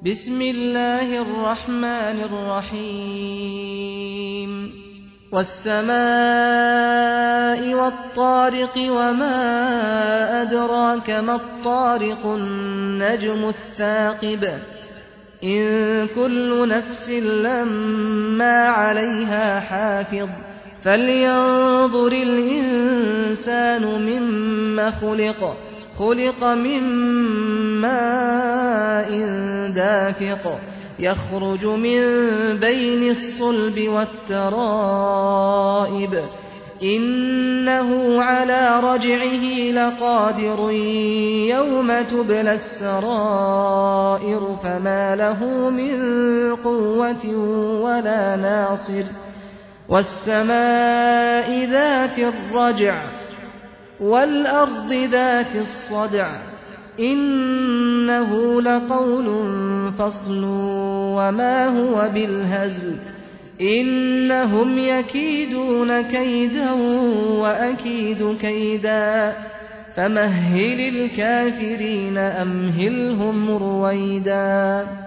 بسم الله الرحمن الرحيم والسماء والطارق وما أدراك ما الطارق النجم الثاقب إن كل نفس لما عليها حافظ فلينظر الإنسان مما خلق من ماء دافق يخرج من بين الصلب والترائب إنه على رجعه لقادر يوم تبلى السرائر فما له من قوة ولا ناصر والسماء ذات الرجع والأرض ذات الصدع إنه لقول فصل وما هو بالهزل إنهم يكيدون كيدا وأكيد كيدا فمهل الكافرين أمهلهم رويدا